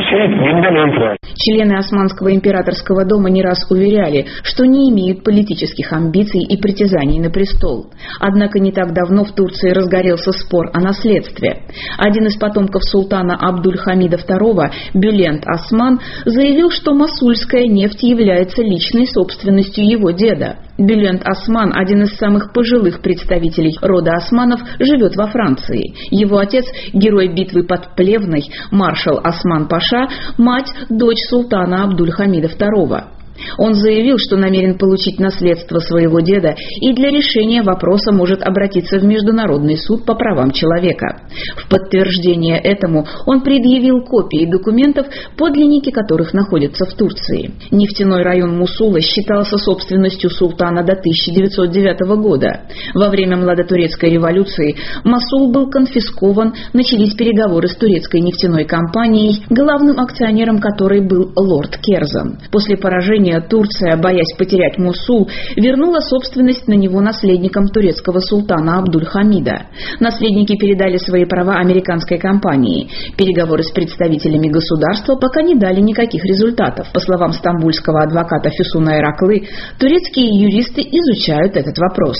Члены Османского императорского дома не раз уверяли, что не имеют политических амбиций и притязаний на престол. Однако не так давно в Турции разгорелся спор о наследстве. Один из потомков султана Абдуль-Хамида II, Бюлент Осман, заявил, что мосульская нефть является личной собственностью его деда. Бюлент Осман, один из самых пожилых представителей рода Османов, живет во Франции. Его отец – герой битвы под Плевной, маршал Осман Паша, мать – дочь султана Абдуль-Хамида II. Он заявил, что намерен получить наследство своего деда и для решения вопроса может обратиться в Международный суд по правам человека. В подтверждение этому он предъявил копии документов, подлинники которых находятся в Турции. Нефтяной район Мусула считался собственностью султана до 1909 года. Во время Младотурецкой революции Мосул был конфискован, начались переговоры с турецкой нефтяной компанией, главным акционером которой был лорд Керзан. После поражения Турция, боясь потерять Мусул, вернула собственность на него наследникам турецкого султана Абдуль-Хамида. Наследники передали свои права американской компании. Переговоры с представителями государства пока не дали никаких результатов. По словам стамбульского адвоката Füsun Eraklы, турецкие юристы изучают этот вопрос.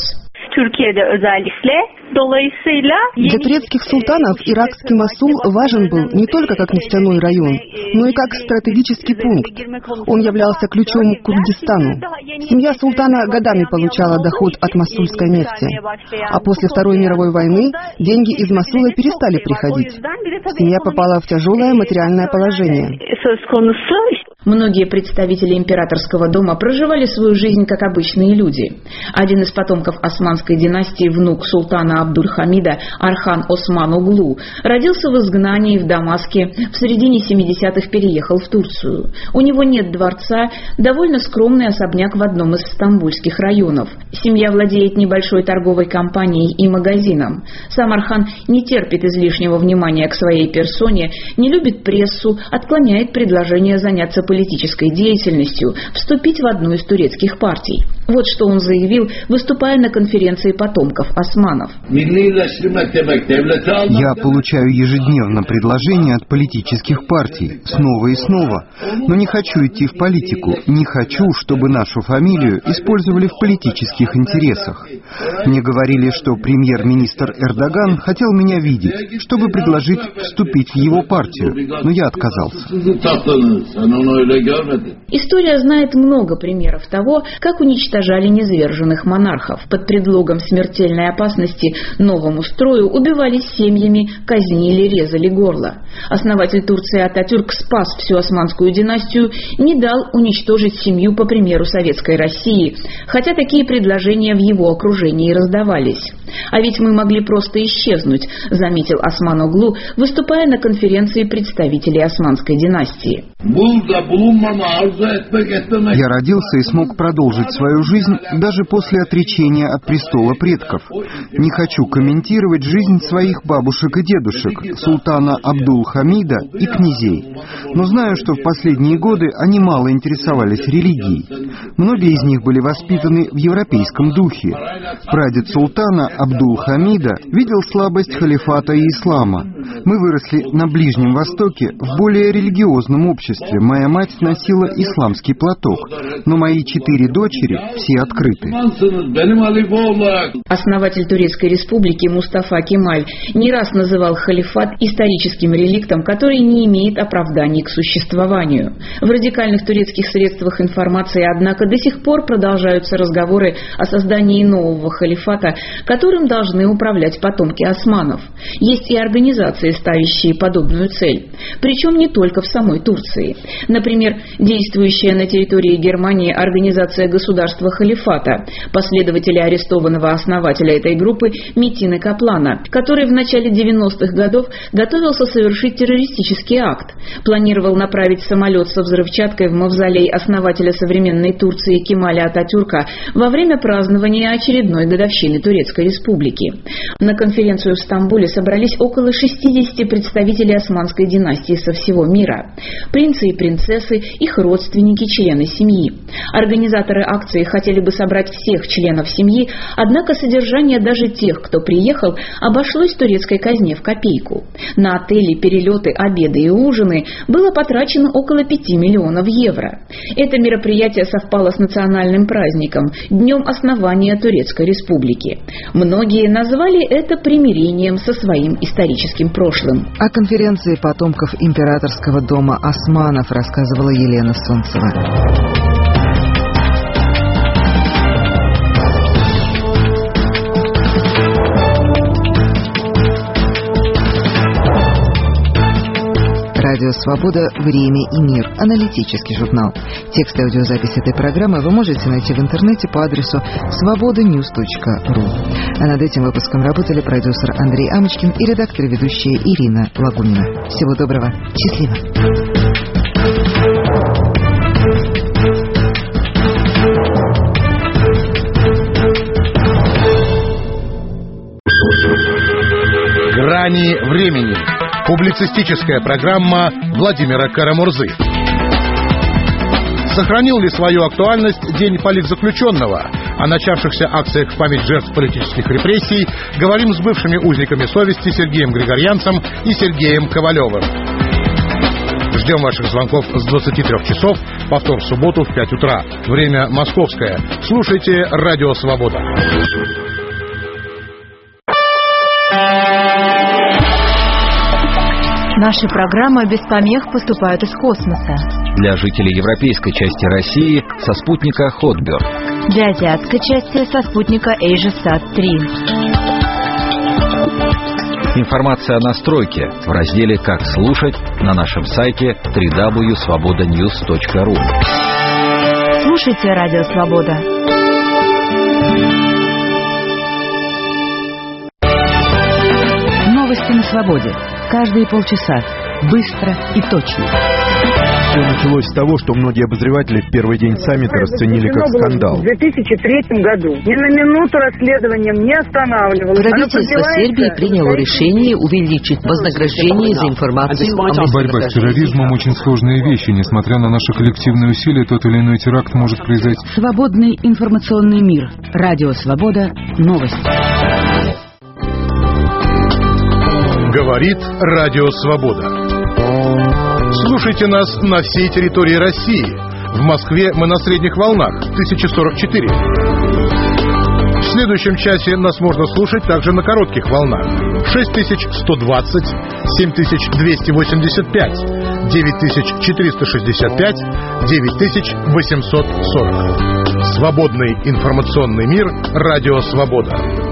Для турецких султанов иракский Мосул важен был не только как нефтяной район, но и как стратегический пункт. Он являлся ключом к Курдистану. Семья султана годами получала доход от мосульской нефти. А после Второй мировой войны деньги из Мосула перестали приходить. Семья попала в тяжелое материальное положение. Многие представители императорского дома проживали свою жизнь как обычные люди. Один из потомков османской династии, внук султана Абдуль-Хамида Архан Осман Оглу, родился в изгнании в Дамаске, в середине 70-х переехал в Турцию. У него нет дворца, довольно скромный особняк в одном из стамбульских районов. Семья владеет небольшой торговой компанией и магазином. Сам Архан не терпит излишнего внимания к своей персоне, не любит прессу, отклоняет предложение заняться политической деятельностью, вступить в одну из турецких партий. Вот что он заявил, выступая на конференции потомков османов. Я получаю ежедневно предложения от политических партий, снова и снова, но не хочу идти в политику, не хочу, чтобы нашу фамилию использовали в политических интересах. Мне говорили, что премьер-министр Эрдоган хотел меня видеть, чтобы предложить вступить в его партию, но я отказался. История знает много примеров того, как уничтожали низверженных монархов. Под предлогом смертельной опасности новому строю убивались семьями, казнили, резали горло. Основатель Турции Ататюрк спас всю османскую династию, не дал уничтожить семью по примеру советской России, хотя такие предложения в его окружении раздавались. А ведь мы могли просто исчезнуть, заметил Осман Оглу, выступая на конференции представителей османской династии. Я родился и смог продолжить свою жизнь даже после отречения от престола предков. Не хочу комментировать жизнь своих бабушек и дедушек, султана Абдул-Хамида и князей. Но знаю, что в последние годы они мало интересовались религией. Многие из них были воспитаны в европейском духе. Прадед султана Абдул-Хамида видел слабость халифата и ислама. Мы выросли на Ближнем Востоке в более религиозном обществе. Моя мать носила исламский платок, но мои 4 дочери все открыты. Основатель Турецкой республики Мустафа Кемаль не раз называл халифат историческим реликтом, который не имеет оправданий к существованию. В радикальных турецких средствах информации, однако, до сих пор продолжаются разговоры о создании нового халифата, которым должны управлять потомки османов. Есть и организации, ставящие подобную цель. Причем не только в самой Турции. Например, действующая на территории Германии организация государства халифата, последователи арестованного основателя этой группы Метина Каплана, который в начале 90-х годов готовился совершить террористический акт. Планировал направить самолет со взрывчаткой в мавзолей основателя современной Турции Кемаля Ататюрка во время празднования очередной годовщины Турецкой республики. На конференцию в Стамбуле собрались около 60 представителей османской династии со всего мира. Принцы и принцессы, их родственники, члены семьи. Организаторы акции хотели бы собрать всех членов семьи, однако содержание даже тех, кто приехал, обошлось турецкой казне в копейку. На отели, перелеты, обеды и ужины было потрачено около 5 миллионов евро. Это мероприятие совпало с национальным праздником, днем основания Турецкой республики. Многие назвали это примирением со своим историческим прошлым. О конференции потомков императорского дома османов рассказывала Елена Солнцева. Радио «Свобода. Время и мир». Аналитический журнал. Текст и аудиозапись этой программы вы можете найти в интернете по адресу svobodanews.ru. А над этим выпуском работали продюсер Андрей Амочкин и редактор и ведущая Ирина Лагунина. Всего доброго. Счастливо. «Грани времени». Публицистическая программа Владимира Карамурзы. Сохранил ли свою актуальность День политзаключенного? О начавшихся акциях в память жертв политических репрессий говорим с бывшими узниками совести Сергеем Григорьянцем и Сергеем Ковалевым. Ждем ваших звонков с 23 часов, повтор в субботу в 5 утра. Время московское. Слушайте «Радио Свобода». Наши программы без помех поступают из космоса. Для жителей европейской части России со спутника Hotbird. Для азиатской части со спутника AsiaSat-3. Информация о настройке в разделе «Как слушать» на нашем сайте www.svobodanews.ru. Слушайте «Радио Свобода». Новости на свободе. Каждые полчаса. Быстро и точно. Все началось с того, что многие обозреватели в первый день саммита расценили как скандал. В 2003 году ни на минуту расследованием не останавливалось. Правительство Сербии приняло решение увеличить вознаграждение за информацию о местном Борьба с терроризмом очень сложная вещь, и несмотря на наши коллективные усилия, тот или иной теракт может произойти. Свободный информационный мир. Радио Свобода. Новости. Говорит Радио Свобода. Слушайте нас на всей территории России. В Москве мы на средних волнах 1044. В следующем часе нас можно слушать также на коротких волнах 6120, 7285, 9465, 9840. Свободный информационный мир. Радио Свобода.